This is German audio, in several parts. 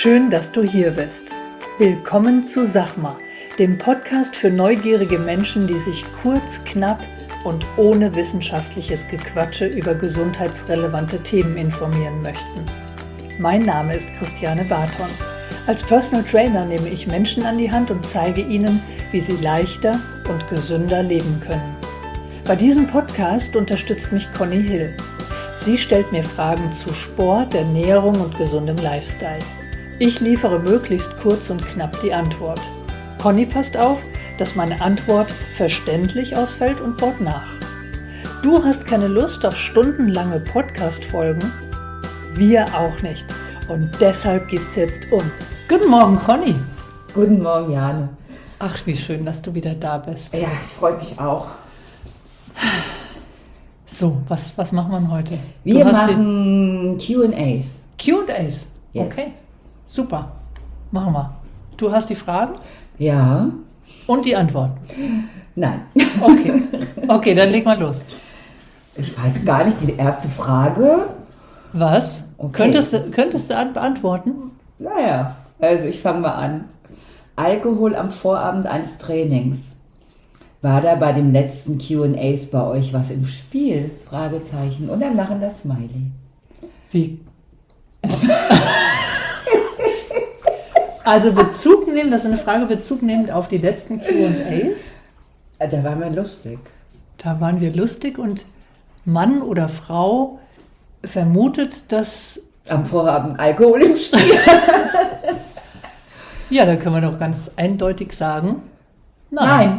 Schön, dass du hier bist. Willkommen zu Sachma, dem Podcast für neugierige Menschen, die sich kurz, knapp und ohne wissenschaftliches Gequatsche über gesundheitsrelevante Themen informieren möchten. Mein Name ist Christiane Barton. Als Personal Trainer nehme ich Menschen an die Hand und zeige ihnen, wie sie leichter und gesünder leben können. Bei diesem Podcast unterstützt mich Conny Hill. Sie stellt mir Fragen zu Sport, Ernährung und gesundem Lifestyle. Ich liefere möglichst kurz und knapp die Antwort. Conny passt auf, dass meine Antwort verständlich ausfällt und baut nach. Du hast keine Lust auf stundenlange Podcast-Folgen? Wir auch nicht. Und deshalb gibt's jetzt uns. Guten Morgen, Conny. Guten Morgen, Jane. Ach, wie schön, dass du wieder da bist. Ja, ich freue mich auch. So, was machen wir heute? Wir machen Q&As. Q&As? Yes. Okay, super. Machen wir. Du hast die Fragen? Ja. Und die Antworten? Nein. Okay, dann leg mal los. Ich weiß gar nicht, die erste Frage. Was? Okay. Könntest du beantworten? Naja, also ich fange mal an. Alkohol am Vorabend eines Trainings. War da bei dem letzten Q&As bei euch was im Spiel? Fragezeichen. Und ein lachender Smiley. Wie? Also Bezug nehmen, das ist eine Frage Bezug nehmend auf die letzten Q&As. Da waren wir lustig. Da waren wir lustig und Mann oder Frau vermutet, dass... Am Vorabend Alkohol im Spiel. Ja, da können wir doch ganz eindeutig sagen, Nein.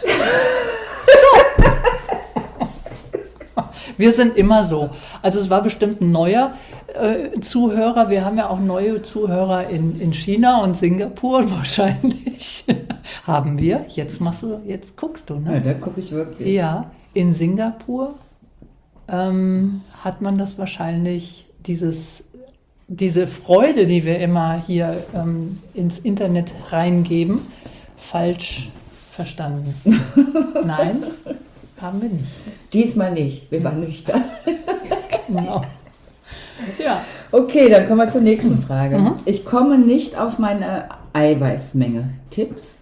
Wir sind immer so. Also es war bestimmt ein neuer Zuhörer. Wir haben ja auch neue Zuhörer in China und Singapur und wahrscheinlich haben wir. Jetzt guckst du, ne? Ja, da gucke ich wirklich. Ja, in Singapur hat man das wahrscheinlich, diese Freude, die wir immer hier ins Internet reingeben, falsch verstanden. Nein, haben wir nicht. Diesmal nicht. Wir waren nüchtern. Genau. Ja. Okay, dann kommen wir zur nächsten Frage. Ich komme nicht auf meine Eiweißmenge. Tipps?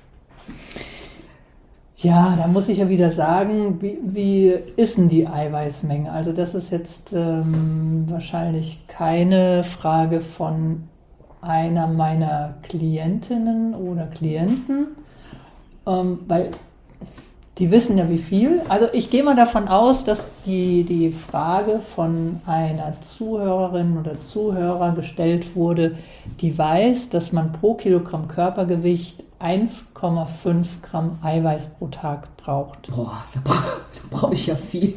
Ja, da muss ich ja wieder sagen, wie ist denn die Eiweißmenge? Also das ist jetzt wahrscheinlich keine Frage von einer meiner Klientinnen oder Klienten, weil die wissen ja wie viel. Also ich gehe mal davon aus, dass die Frage von einer Zuhörerin oder Zuhörer gestellt wurde, die weiß, dass man pro Kilogramm Körpergewicht 1,5 Gramm Eiweiß pro Tag braucht. Boah, da brauche ich ja viel.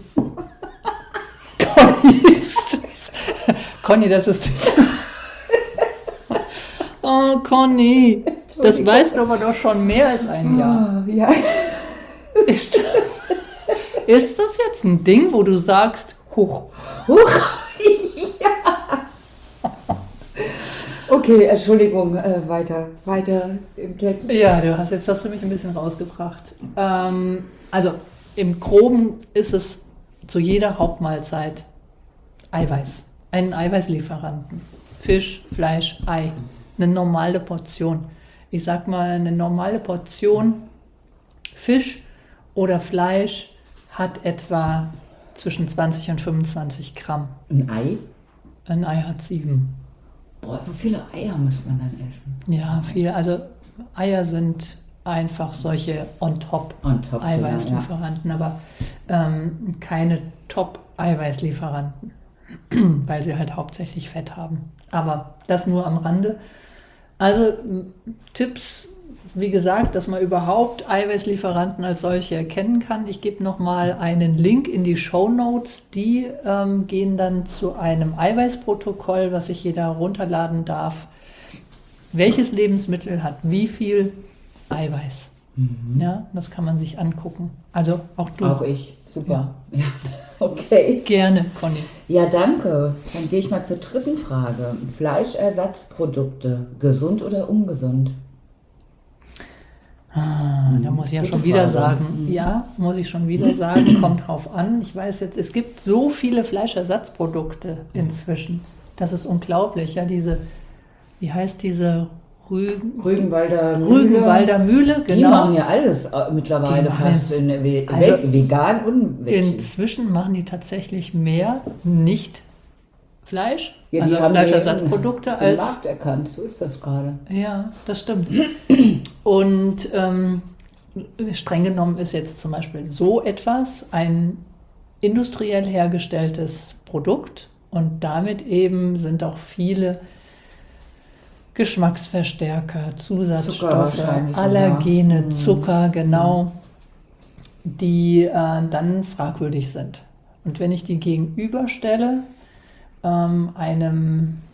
Conny, das ist... Oh, Conny, das weißt du aber doch schon mehr als ein Jahr. Ja. Ist das jetzt ein Ding, wo du sagst, huch? Ja. Okay, Entschuldigung, weiter im Text. Ja, jetzt hast du mich ein bisschen rausgebracht. Also im Groben ist es zu jeder Hauptmahlzeit Eiweiß. Einen Eiweißlieferanten. Fisch, Fleisch, Ei. Eine normale Portion. Ich sag mal, eine normale Portion Fisch oder Fleisch hat etwa zwischen 20 und 25 Gramm. Ein Ei? Ein Ei hat 7. Boah, so viele Eier muss man dann essen. Ja, viel. Also Eier sind einfach solche On-Top-Eiweißlieferanten, aber keine Top-Eiweißlieferanten, weil sie halt hauptsächlich Fett haben. Aber das nur am Rande. Also Tipps, wie gesagt, dass man überhaupt Eiweißlieferanten als solche erkennen kann. Ich gebe nochmal einen Link in die Shownotes. Die gehen dann zu einem Eiweißprotokoll, was sich jeder runterladen darf. Welches Lebensmittel hat wie viel Eiweiß? Ja, das kann man sich angucken. Also auch du. Auch ich. Super. Ja. Okay. Gerne, Conny. Ja, danke. Dann gehe ich mal zur dritten Frage. Fleischersatzprodukte, gesund oder ungesund? Da muss ich ja schon wieder sagen. Ja, muss ich schon wieder sagen. Kommt drauf an. Ich weiß jetzt, es gibt so viele Fleischersatzprodukte inzwischen. Das ist unglaublich. Ja, wie heißt diese Rügenwalder Mühle, genau. Die machen ja alles mittlerweile fast vegan und Veggie. Inzwischen machen die tatsächlich mehr nicht Fleisch, Ja, also die haben Fleischersatzprodukte den als... Markt erkannt, so ist das gerade. Ja, das stimmt. Und streng genommen ist jetzt zum Beispiel so etwas ein industriell hergestelltes Produkt und damit eben sind auch viele Geschmacksverstärker, Zusatzstoffe, Allergene, Zucker, genau, die dann fragwürdig sind. Und wenn ich die gegenüberstelle, einem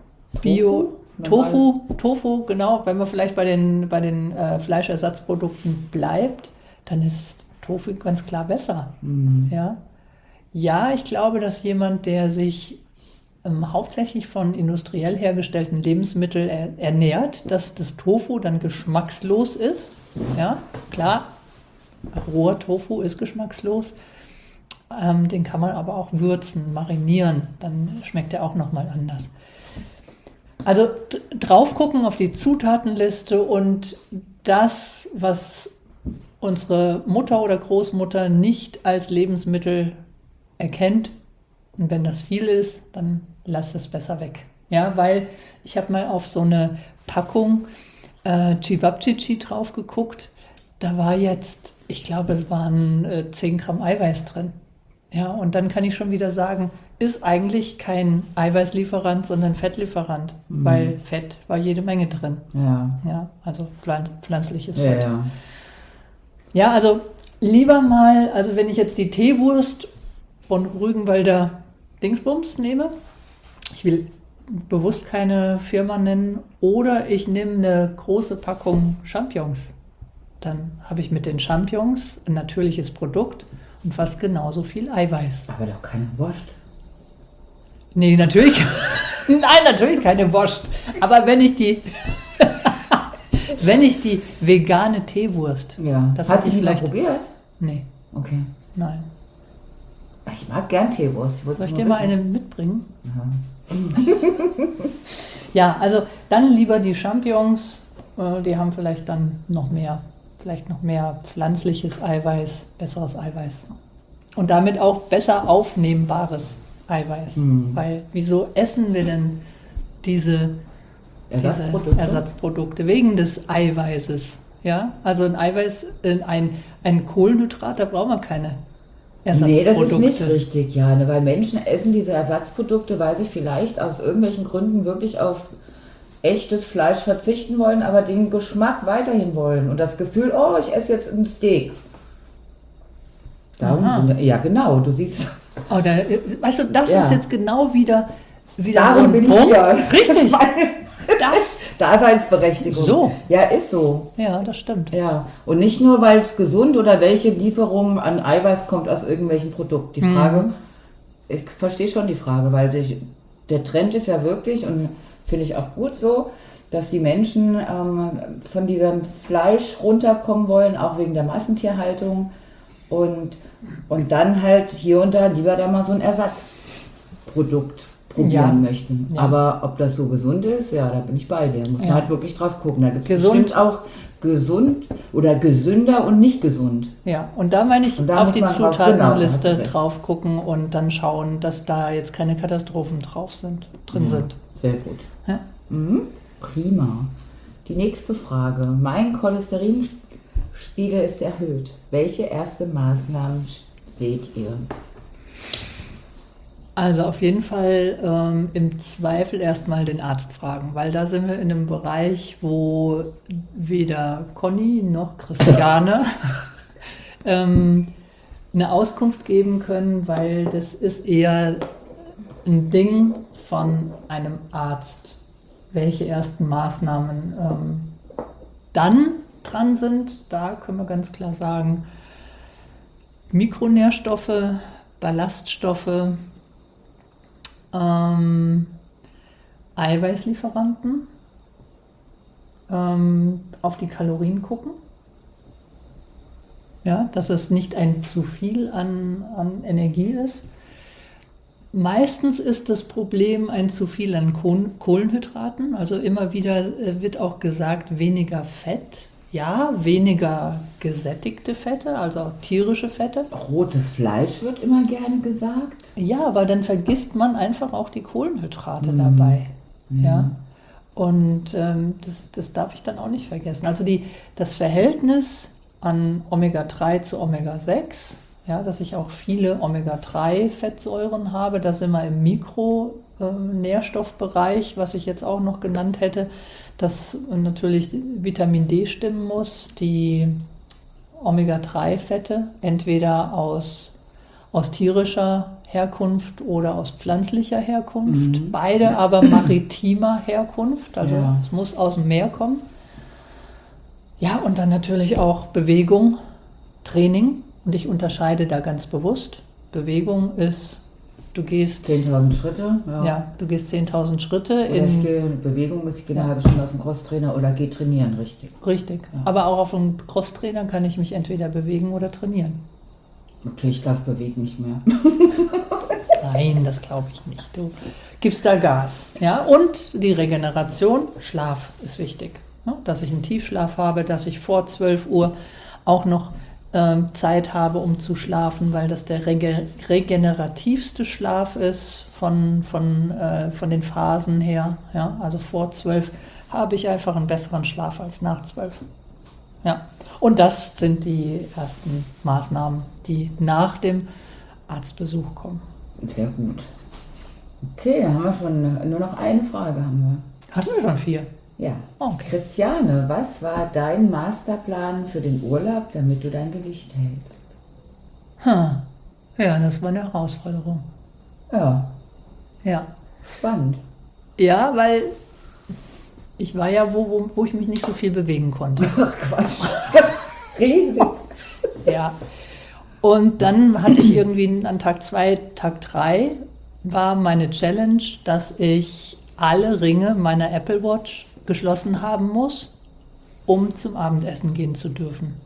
Tofu, genau, wenn man vielleicht bei den Fleischersatzprodukten bleibt, dann ist Tofu ganz klar besser. Ja, ich glaube, dass jemand, der sich hauptsächlich von industriell hergestellten Lebensmitteln ernährt, dass das Tofu dann geschmackslos ist. Ja, klar, roher Tofu ist geschmackslos. Den kann man aber auch würzen, marinieren, dann schmeckt er auch nochmal anders. Also drauf gucken auf die Zutatenliste und das, was unsere Mutter oder Großmutter nicht als Lebensmittel erkennt, und wenn das viel ist, dann lass es besser weg. Ja, weil ich habe mal auf so eine Packung Cevapcici drauf geguckt. Da war jetzt, ich glaube, es waren 10 Gramm Eiweiß drin. Ja, und dann kann ich schon wieder sagen, ist eigentlich kein Eiweißlieferant, sondern Fettlieferant, weil Fett war jede Menge drin. Ja, also pflanzliches Fett. Ja, also lieber mal, also wenn ich jetzt die Teewurst von Rügenwalder Dingsbums nehme, ich will bewusst keine Firma nennen, oder ich nehme eine große Packung Champignons. Dann habe ich mit den Champignons ein natürliches Produkt und fast genauso viel Eiweiß. Aber doch keine Wurst. Nee, natürlich. Nein, natürlich keine Wurst. Aber wenn ich die vegane Teewurst. Ja. Das hast du die vielleicht mal probiert? Nee. Okay. Nein. Ich mag gern Teewurst. Soll ich dir mal eine mitbringen? Ja, also dann lieber die Champignons. Die haben vielleicht dann noch mehr pflanzliches Eiweiß, besseres Eiweiß. Und damit auch besser aufnehmbares Eiweiß. Weil wieso essen wir denn diese Ersatzprodukte? Wegen des Eiweißes. Ja? Also ein Eiweiß, ein Kohlenhydrat, da brauchen wir keine Ersatzprodukte. Nee, das ist nicht richtig, Jane, weil Menschen essen diese Ersatzprodukte, weil sie vielleicht aus irgendwelchen Gründen wirklich auf echtes Fleisch verzichten wollen, aber den Geschmack weiterhin wollen und das Gefühl, oh, ich esse jetzt ein Steak. Darum ja, genau, du siehst. Oh, weißt du, das ist jetzt genau wieder darum so ein bin Punkt. Ich ja. Richtig. Das Daseinsberechtigung. So. Ja, ist so. Ja, das stimmt. Ja, und nicht nur, weil es gesund oder welche Lieferung an Eiweiß kommt aus irgendwelchen Produkten. Die Frage, ich verstehe schon die Frage, weil der Trend ist ja wirklich, und finde ich auch gut so, dass die Menschen von diesem Fleisch runterkommen wollen, auch wegen der Massentierhaltung und dann halt hier und da lieber da mal so ein Ersatzprodukt probieren möchten. Ja. Aber ob das so gesund ist, ja, da bin ich bei dir. Muss man halt wirklich drauf gucken. Da gibt es bestimmt auch gesund oder gesünder und nicht gesund. Ja, und da meine ich auf die Zutatenliste drauf gucken und dann schauen, dass da jetzt keine Katastrophen drin sind. Sehr gut. Ja. Prima. Die nächste Frage. Mein Cholesterinspiegel ist erhöht. Welche erste Maßnahmen seht ihr? Also auf jeden Fall im Zweifel erstmal den Arzt fragen, weil da sind wir in einem Bereich, wo weder Conny noch Christiane eine Auskunft geben können, weil das ist eher ein Ding von einem Arzt, welche ersten Maßnahmen dann dran sind. Da können wir ganz klar sagen, Mikronährstoffe, Ballaststoffe, Eiweißlieferanten, auf die Kalorien gucken. Ja, dass es nicht ein zu viel an Energie ist. Meistens ist das Problem ein zu viel an Kohlenhydraten. Also immer wieder wird auch gesagt, weniger Fett. Ja, weniger gesättigte Fette, also auch tierische Fette. Rotes Fleisch wird immer gerne gesagt. Ja, aber dann vergisst man einfach auch die Kohlenhydrate dabei. Ja. Und das darf ich dann auch nicht vergessen. Also das Verhältnis an Omega-3 zu Omega-6, ja, dass ich auch viele Omega-3-Fettsäuren habe, das sind wir im Mikronährstoffbereich, was ich jetzt auch noch genannt hätte, dass natürlich Vitamin D stimmen muss, die Omega-3-Fette entweder aus tierischer Herkunft oder aus pflanzlicher Herkunft, beide aber maritimer Herkunft, also es muss aus dem Meer kommen. Ja, und dann natürlich auch Bewegung, Training. Und ich unterscheide da ganz bewusst. Bewegung ist, du gehst 10.000 Schritte. Ja, du gehst 10.000 Schritte. Oder ich gehe in Bewegung, ich gehe eine halbe Stunde auf den Crosstrainer oder gehe trainieren, richtig. Richtig. Ja. Aber auch auf dem Crosstrainer kann ich mich entweder bewegen oder trainieren. Okay, ich glaube, ich bewege mich mehr. Nein, das glaube ich nicht. Du gibst da Gas. Ja? Und die Regeneration, Schlaf ist wichtig. Ja? Dass ich einen Tiefschlaf habe, dass ich vor 12 Uhr auch noch Zeit habe, um zu schlafen, weil das der regenerativste Schlaf ist von den Phasen her. Ja? Also vor 12 habe ich einfach einen besseren Schlaf als nach 12. Ja. Und das sind die ersten Maßnahmen, die nach dem Arztbesuch kommen. Sehr gut. Okay, dann haben wir schon nur noch eine Frage. Hatten wir schon 4? Ja. Okay. Christiane, was war dein Masterplan für den Urlaub, damit du dein Gewicht hältst? Ja, das war eine Herausforderung. Ja. Ja. Spannend. Ja, weil ich war ja wo ich mich nicht so viel bewegen konnte. Ach Quatsch. Riesig. Ja. Und dann hatte ich irgendwie an Tag 2, Tag 3 war meine Challenge, dass ich alle Ringe meiner Apple Watch geschlossen haben muss, um zum Abendessen gehen zu dürfen.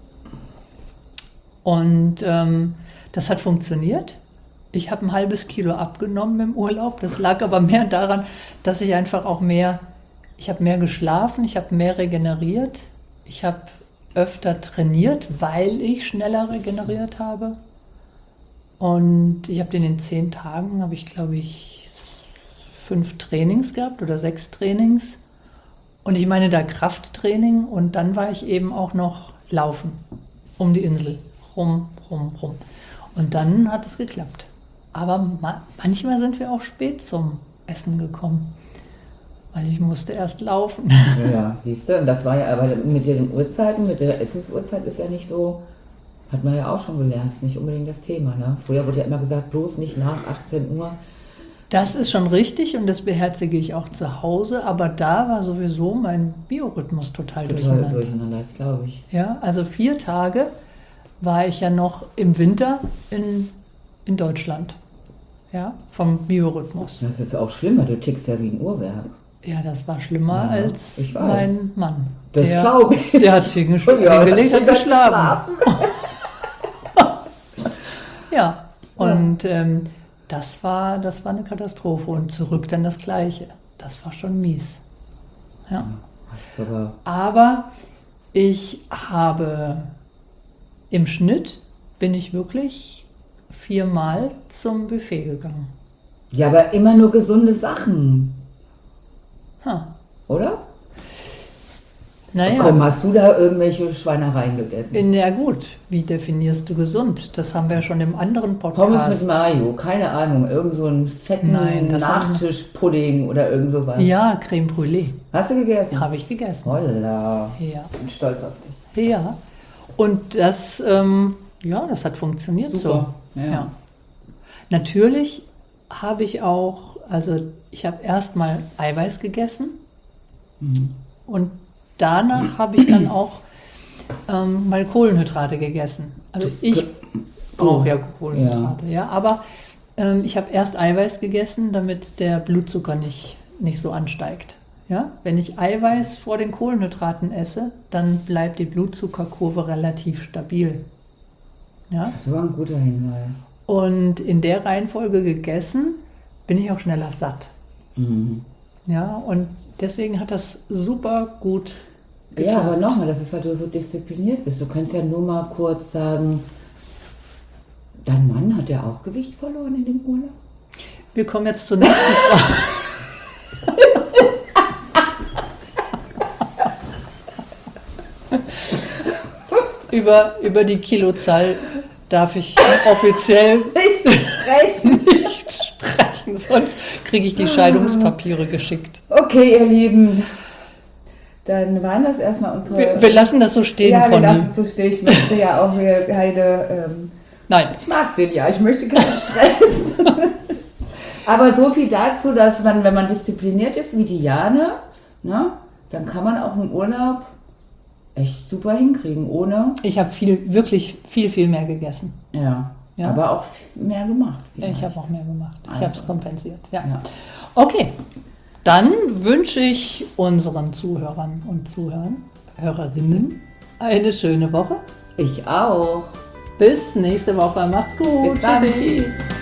Und das hat funktioniert. Ich habe ein halbes Kilo abgenommen im Urlaub. Das lag aber mehr daran, dass ich einfach auch ich habe mehr geschlafen, ich habe mehr regeneriert, ich habe öfter trainiert, weil ich schneller regeneriert habe. Und ich habe in den 10 Tagen, habe ich glaube ich 5 Trainings gehabt oder 6 Trainings. Und ich meine da Krafttraining und dann war ich eben auch noch laufen um die Insel, rum. Und dann hat es geklappt. Aber manchmal sind wir auch spät zum Essen gekommen, weil ich musste erst laufen. Ja, siehst du, und das war ja, aber mit den Uhrzeiten, mit der Essensuhrzeit ist ja nicht so, hat man ja auch schon gelernt, ist nicht unbedingt das Thema. Ne? Früher wurde ja immer gesagt, bloß nicht nach 18 Uhr. Das ist schon richtig und das beherzige ich auch zu Hause, aber da war sowieso mein Biorhythmus total durcheinander, das glaube ich. Ja, also 4 Tage war ich ja noch im Winter in Deutschland, ja, vom Biorhythmus. Das ist auch schlimmer, du tickst ja wie ein Uhrwerk. Ja, das war schlimmer als ich weiß. mein Mann. Das glaube ich. Der hat sich hingelegt und geschlafen. Ja, und das war eine Katastrophe. Und zurück dann das Gleiche. Das war schon mies. Ja. Aber ich habe im Schnitt bin ich wirklich 4-mal zum Buffet gegangen. Ja, aber immer nur gesunde Sachen. Oder? Naja. Komm, hast du da irgendwelche Schweinereien gegessen? Ja gut, wie definierst du gesund? Das haben wir ja schon im anderen Podcast. Pommes mit Mayo, keine Ahnung, irgend so einen fetten Nachtischpudding oder irgend sowas. Ja, Creme Brûlée. Hast du gegessen? Habe ich gegessen. Holla. Ja. Ich bin stolz auf dich. Ja. Und das, das hat funktioniert. Super. So. Ja. Natürlich habe ich auch, ich habe erstmal Eiweiß gegessen und danach habe ich dann auch mal Kohlenhydrate gegessen. Also ich brauche ja Kohlenhydrate, ja. Aber ich habe erst Eiweiß gegessen, damit der Blutzucker nicht so ansteigt. Ja? Wenn ich Eiweiß vor den Kohlenhydraten esse, dann bleibt die Blutzuckerkurve relativ stabil. Ja? Das war ein guter Hinweis. Und in der Reihenfolge gegessen, bin ich auch schneller satt. Ja, und deswegen hat das super gut geklappt. Ja, aber nochmal, das ist, weil du so diszipliniert bist. Du kannst ja nur mal kurz sagen, dein Mann hat ja auch Gewicht verloren in dem Urlaub? Wir kommen jetzt zur nächsten Frage. Über die Kilozahl darf ich offiziell nicht sprechen, sonst kriege ich die Scheidungspapiere geschickt. Okay, ihr Lieben, dann waren das erstmal unsere... Wir lassen das so stehen, Ja, wir Conny. lassen es so stehen. Ich möchte ja auch hier keine... Nein. Ich mag den ja, ich möchte keinen Stress. Aber so viel dazu, dass man, wenn man diszipliniert ist, wie Diane, ne, dann kann man auch im Urlaub echt super hinkriegen, ohne... Ich habe wirklich viel mehr gegessen. Ja, Ja. aber auch mehr gemacht. Ich habe auch mehr gemacht. Ich Also. habe es kompensiert. Ja. Ja. Okay, dann wünsche ich unseren Zuhörern und Hörerinnen eine schöne Woche. Ich auch. Bis nächste Woche. Macht's gut. Bis dann. Tschüssi. Tschüss.